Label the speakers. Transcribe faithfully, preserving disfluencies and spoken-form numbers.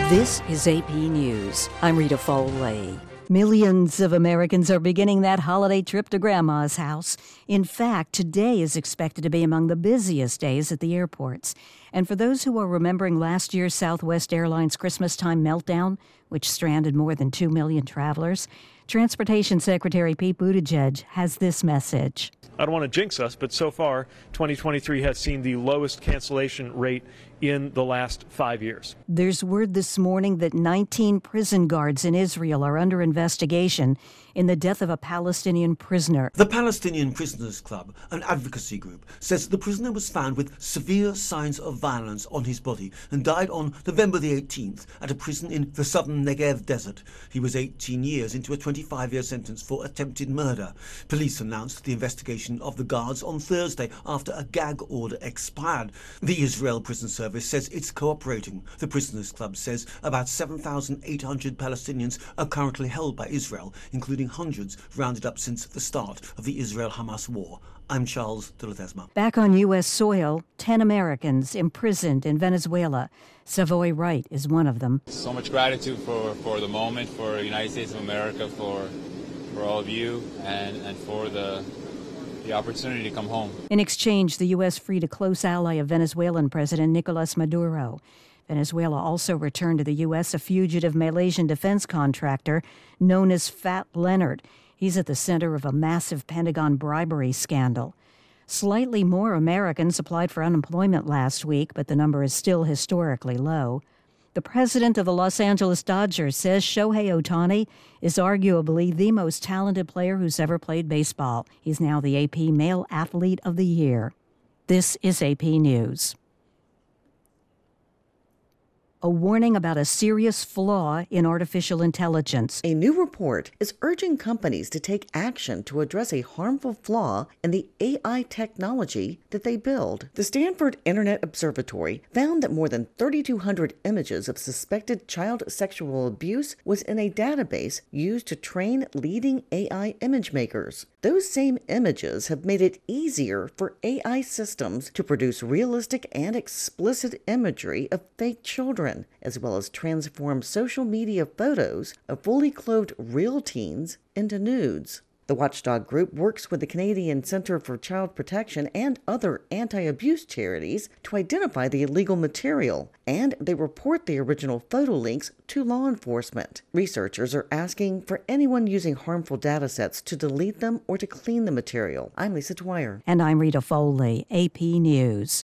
Speaker 1: This is A P News. I'm Rita Foley. Millions of Americans are beginning that holiday trip to Grandma's house. In fact, today is expected to be among the busiest days at the airports. And for those who are remembering last year's Southwest Airlines Christmas time meltdown, which stranded more than two million travelers, Transportation Secretary Pete Buttigieg has this message.
Speaker 2: I don't want to jinx us, but so far, twenty twenty-three has seen the lowest cancellation rate in the last five years.
Speaker 1: There's word this morning that nineteen prison guards in Israel are under investigation in the death of a Palestinian prisoner.
Speaker 3: The Palestinian Prisoners Club, an advocacy group, says the prisoner was found with severe signs of violence on his body and died on November the eighteenth at a prison in the southern Negev desert. He was eighteen years into a twenty-five-year sentence for attempted murder. Police announced the investigation of the guards on Thursday after a gag order expired. The Israel Prison Service says it's cooperating. The Prisoners Club says about seven thousand eight hundred Palestinians are currently held by Israel, including hundreds rounded up since the start of the Israel-Hamas war. I'm Charles de Ledesma.
Speaker 1: Back on U S soil, ten Americans imprisoned in Venezuela. Savoy Wright is one of them.
Speaker 4: So much gratitude for, for the moment, for the United States of America, for for all of you, and, and for the the opportunity to come home.
Speaker 1: In exchange, the U S freed a close ally of Venezuelan President Nicolas Maduro. Venezuela also returned to the U S a fugitive Malaysian defense contractor known as Fat Leonard. He's at the center of a massive Pentagon bribery scandal. Slightly more Americans applied for unemployment last week, but the number is still historically low. The president of the Los Angeles Dodgers says Shohei Ohtani is arguably the most talented player who's ever played baseball. He's now the A P Male Athlete of the Year. This is A P News. A warning about a serious flaw in artificial intelligence.
Speaker 5: A new report is urging companies to take action to address a harmful flaw in the A I technology that they build. The Stanford Internet Observatory found that more than thirty-two hundred images of suspected child sexual abuse was in a database used to train leading A I image makers. Those same images have made it easier for A I systems to produce realistic and explicit imagery of fake children, as well as transform social media photos of fully clothed real teens into nudes. The watchdog group works with the Canadian Centre for Child Protection and other anti-abuse charities to identify the illegal material, and they report the original photo links to law enforcement. Researchers are asking for anyone using harmful datasets to delete them or to clean the material. I'm Lisa Dwyer.
Speaker 1: And I'm Rita Foley, A P News.